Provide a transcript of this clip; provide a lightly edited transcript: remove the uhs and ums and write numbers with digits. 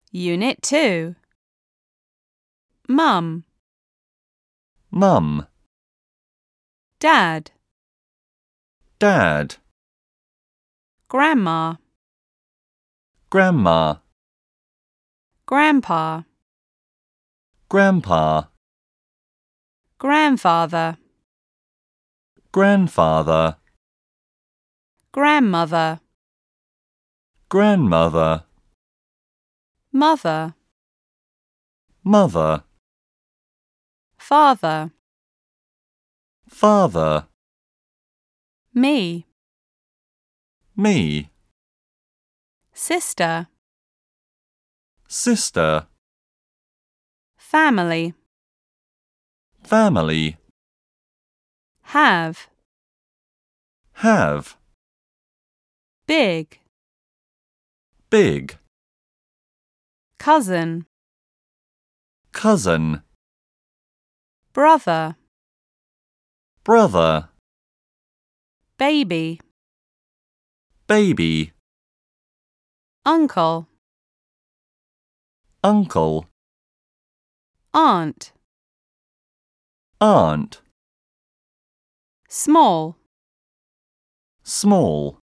Unit 2. Mum, Mum, Dad, Dad, Grandma, Grandma, Grandpa, Grandpa, Grandfather, Grandfather, Grandmother, Grandmother, Mother, Mother, Father, Father, me, me, Sister, Sister, Family, Family, Have, Big, Cousin, Cousin, Brother, Brother, Baby, Baby, Uncle, Uncle, Aunt, Aunt, Small, Small,